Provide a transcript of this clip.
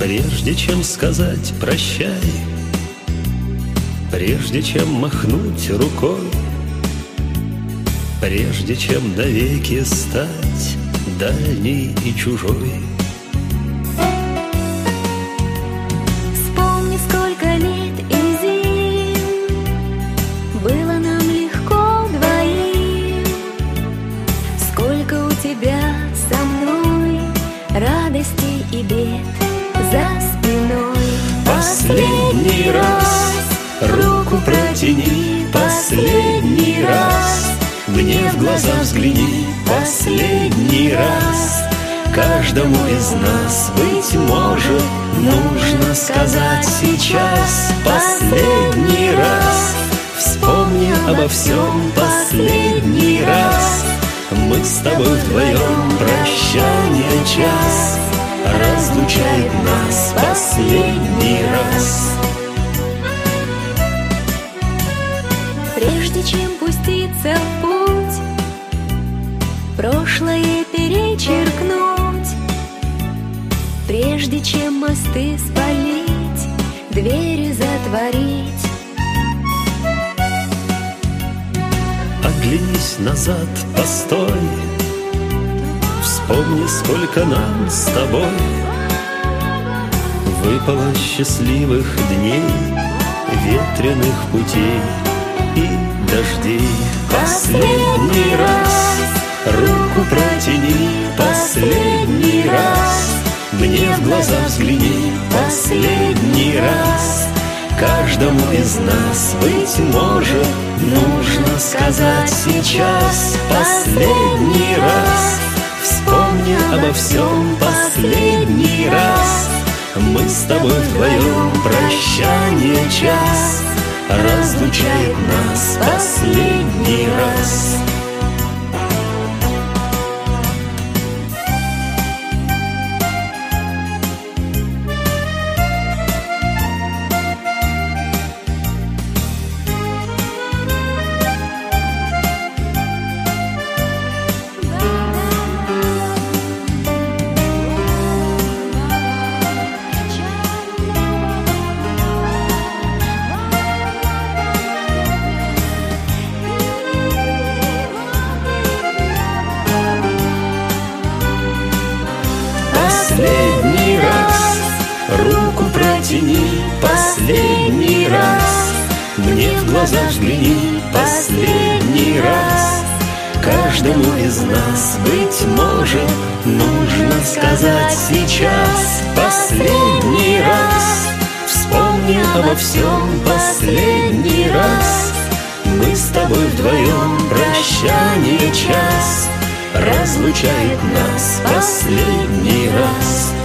Прежде чем сказать прощай, прежде чем махнуть рукой, прежде чем навеки стать дальней и чужой. Вспомни, сколько лет и зим было нам легко двоим, сколько у тебя со мной радостей и бед за спиной. Последний раз руку протяни, последний раз мне в глаза взгляни, последний раз. Каждому из нас, быть может, нужно сказать сейчас последний раз. Вспомни обо всем последний раз. Мы с тобой вдвоем, прощание час разлучает нас последний раз. Прежде чем пуститься в путь, прошлое перечеркнуть, прежде чем мосты спалить, двери затворить. Оглянись назад, постой, вспомни, сколько нам с тобой выпало счастливых дней, ветреных путей и дождей. Последний раз руку протяни, последний раз мне в глаза взгляни, последний раз. Каждому из нас, быть может, нужно сказать сейчас последний раз. Вспомни обо всем последний раз. Мы с тобой вдвоем, прощание час разлучает нас последний раз. Последний раз руку протяни, последний раз мне в глаза взгляни, последний раз. Каждому из нас, быть может, нужно сказать сейчас последний раз. Вспомни обо всем последний раз. Мы с тобой вдвоем, прощание час разлучает нас последний раз.